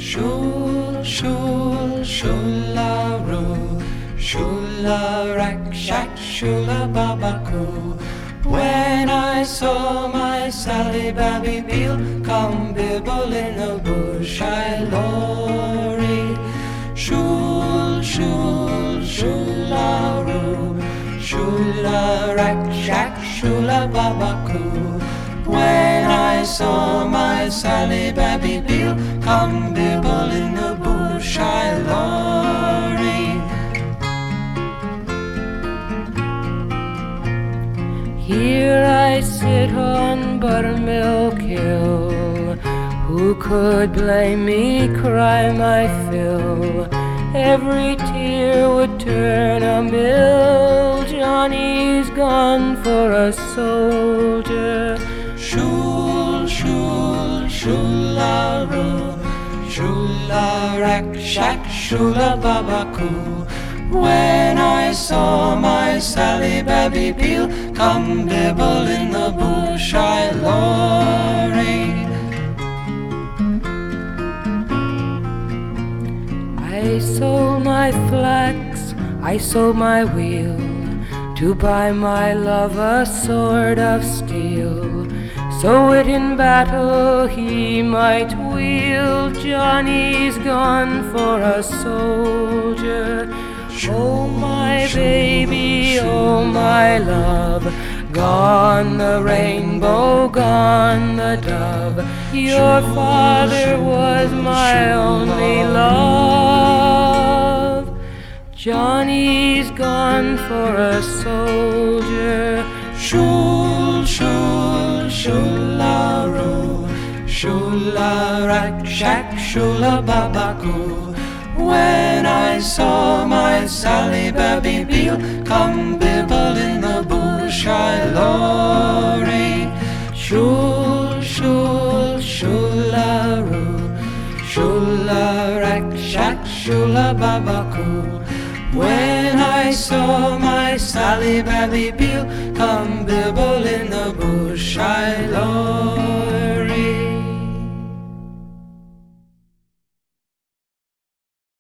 Shul, shul, shularoo, shula rak shack, shula babakoo. When I saw my Sally Babby Beale come bibble in a bush, I lorried. Shul, shul, shularoo, shula rak shack, shula babakoo. When I saw my Sally Babby Beale come bibble in the bush, I lorried. Here I sit on Buttermilk Hill. Who could blame me, cry my fill? Every tear would turn a mill. Johnny's gone for a soldier. Shul, shul, shularoo, shula rak shack, shula babakoo. When I saw my Sally Babby Beale come bibble in the bush, I lorried. I sold my flax, I sold my wheel, to buy my love a sword of steel, so it in battle he might wield. Johnny's gone for a soldier. Oh my baby, oh my love, gone the rainbow, gone the dove. Your father was my only love. Johnny's gone for a soldier. Shul, shul, shularoo, shula rak shack, shula babakoo. When I saw my Sally Babby Beale come bibble in the bush, I lorried. Shul, shul, shularoo, shula rak shack, shula babakoo. When I saw my Sally Babby Beale come bibble in the bush, I lorried.